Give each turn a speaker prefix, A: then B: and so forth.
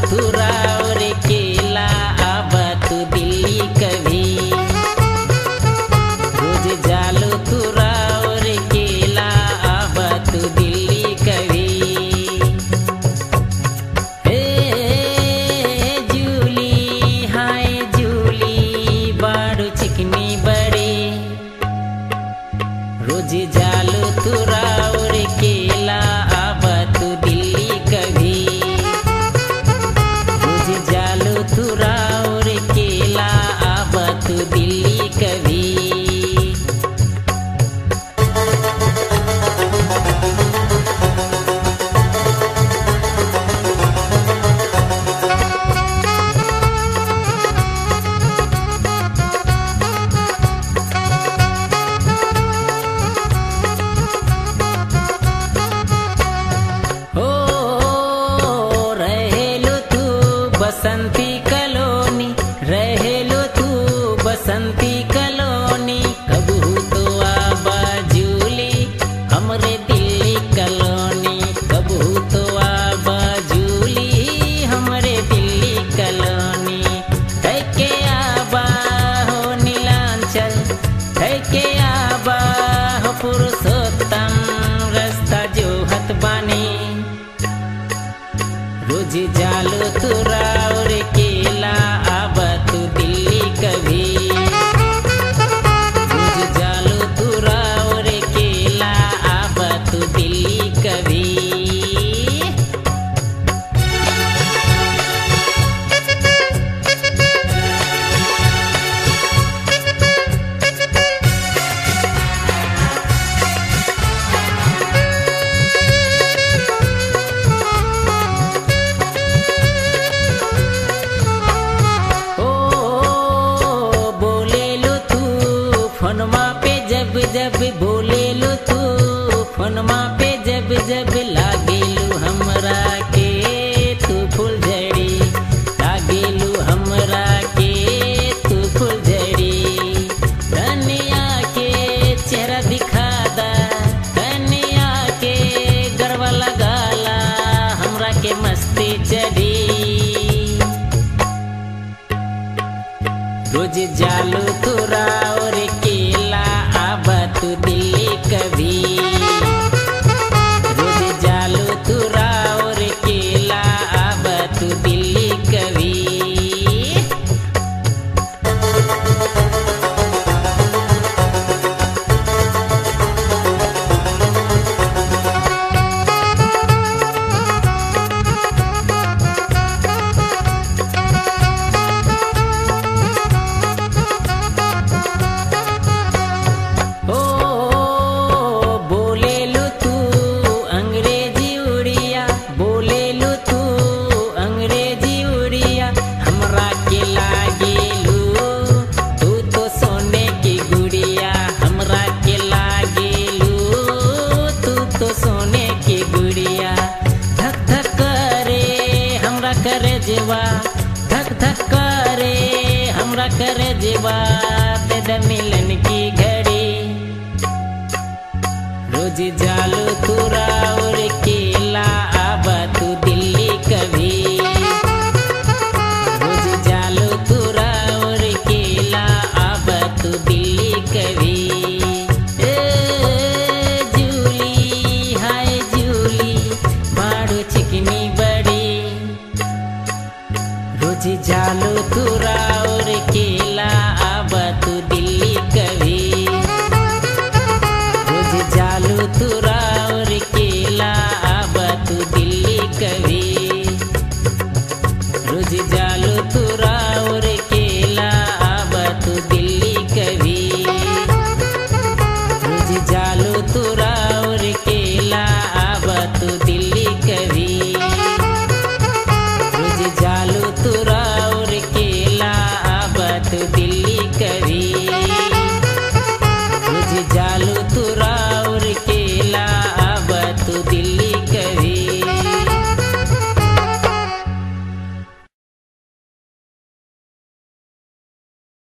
A: तू राउर केला अब तू दिल्ली कभी रोज जालू तू राउर केला अब तू दिल्ली कभी जूली हाय जूली बाड़ू चिकनी बड़ी रोज जालू तू राउर केला अब तू दिल्ली कभी रोज जालू तू राउर केला अब तू दिल्ली कभी बसंती कलोनी रहेलो तू बसंती कलोनी कबू तो आबा जूली हमरे दिल्ली कलोनी कबू तो आबा जूली हमरे दिल्ली कलोनी है के आबा हो नीलांचल है के आबा हो पुरुषोत्तम रास्ता जो हत बानी रोज जालो तू राउर केला अब तू दिल्ली कभी रोज जालो तू राउर केला अब तू दिल्ली कभी फोनमा पे जब बोले लो तू फोनमा पे जब लागेलू हमरा के तू फुलझड़ी लागेलू हमरा के तू फुलझड़ी कन्या के चेहरा दिखा दा कन्या के गरबा लगाला हमरा के मस्ती चढ़ी रोज जालू तू राउर केला अब तू दिल्ली कभी रोज जालू तू राउर केला अब तू दिल्ली कभी धक धक करे हमरा करे जीवा दे द मिलन की घड़ी रोज जालू तू राउर केला अब तू दिल्ली कभी रोज जालू तू राउर केला अब तू दिल्ली कभी जूली हाय जूली बाड़ू चिकनी बड़ी रोज जालो तू राउर केला अब तू दिल्ली कभी रोज जालो तू राउर केला अब तू दिल्ली कभी रोज जालो